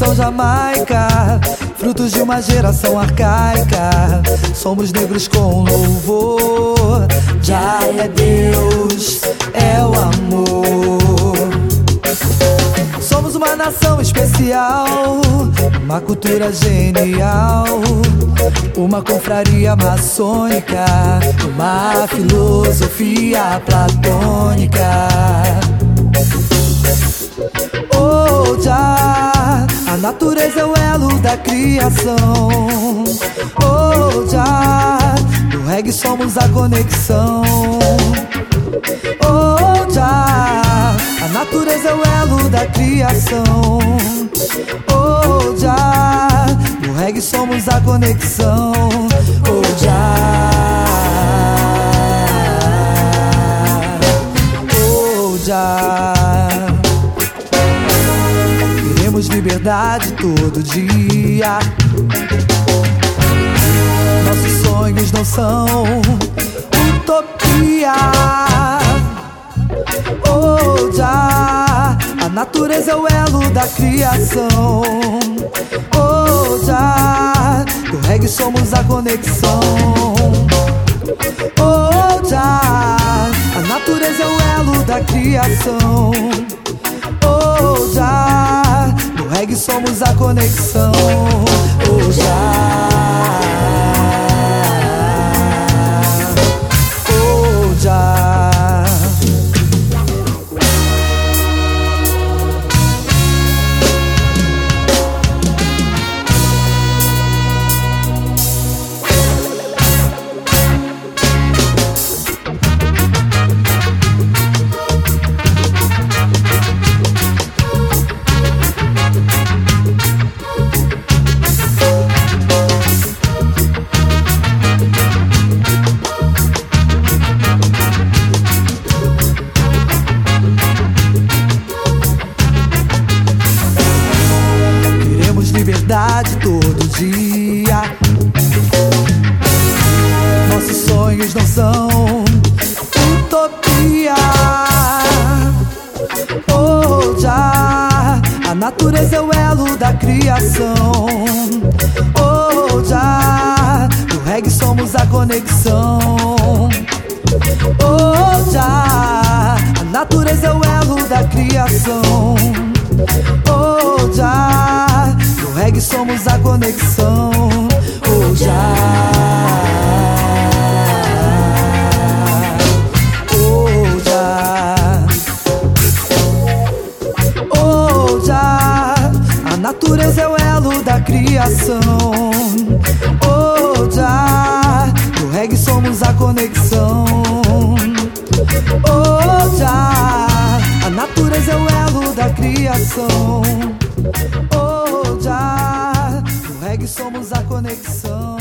Vietnã, Jamaica, frutos de uma geração arcaica. Somos negros com louvor. Já é Deus, é o amor. Somos uma nação especial, uma cultura genial, uma confraria maçônica, uma filosofia platônica. Oh, já, a natureza é o elo da criação. Oh, já, no reggae somos a conexão. Oh, já, a natureza é o elo da criação. Oh, já, no reggae somos a conexão. Oh, já, oh, já. Queremos liberdade todo dia. Nossos sonhos não são utopia. Oh, já, a natureza é o elo da criação. Oh, já, do reggae somos a conexão. Oh, já, a natureza é o elo da criação. Oh, já, do reggae somos a conexão. Oh, já, oh, já. Liberdade todo dia. Nossos sonhos não são utopia. Oh, já, a natureza é o elo da criação. Oh, já, no reggae somos a conexão. Oh, já, a natureza é o elo da criação. Oh, já, no reggae somos a conexão. Oh, já, oh, já, oh, já, a natureza é o elo da criação. Oh, já, no reggae somos a conexão. Oh, já, a natureza é o elo da criação. Oh, já, no reggae somos a conexão.